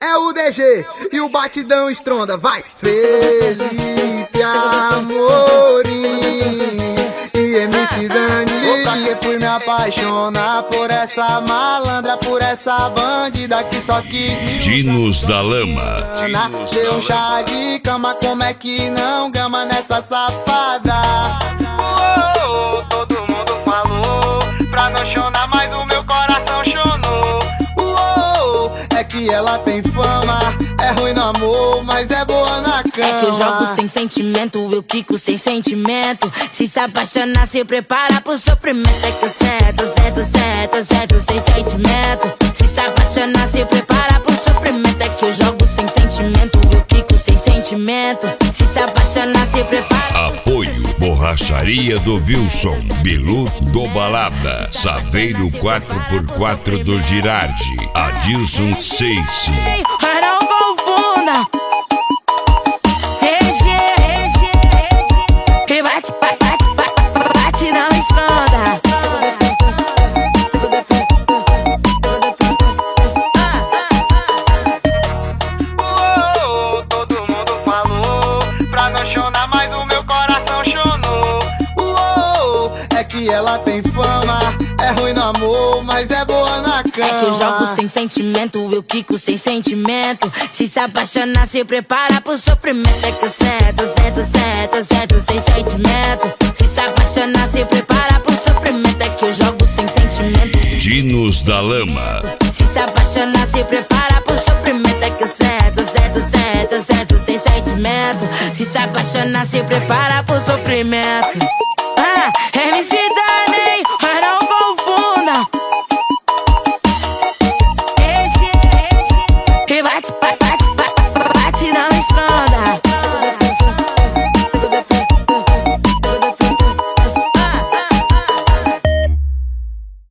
é o DG e o batidão estronda, vai! Felipe Amorim e MC Dani. Eu fui me apaixonar por essa malandra, por essa bandida que só quis me Dinos da Lama. deu um chá de cama, como é que não gama nessa safada? Todo mundo falou pra não chorar, mas o meu coração chonou. É que ela tem fama, é ruim no amor, mas é boa na cama. É que eu jogo sem sentimento, eu quico sem sentimento. Se apaixonar, se prepara pro sofrimento. É que eu cedo sem sentimento. Se apaixonar, se prepara pro sofrimento. É que eu jogo sem sentimento, eu quico sem sentimento. Se apaixonar, se prepara. Apoio Borracharia do Wilson, Bilu do Balada, Saveiro 4x4 do Girardi, Adilson Seice. Mas não confunda. E bate, não esconda. Todo mundo falou pra não chorar, mas o meu coração chonou. É que ela tem fama, é ruim no amor, mas é boa na cama. É que eu jogo sem sentimento, eu quico sem sentimento. Se apaixonar, se prepara pro sofrimento. É que eu cedo sem sentimento. Se apaixonar, se prepara pro sofrimento. É que eu jogo sem sentimento. Dinos da Lama. Se apaixonar, se prepara pro sofrimento. É que eu cedo sem sentimento. Se apaixonar, se prepara pro sofrimento.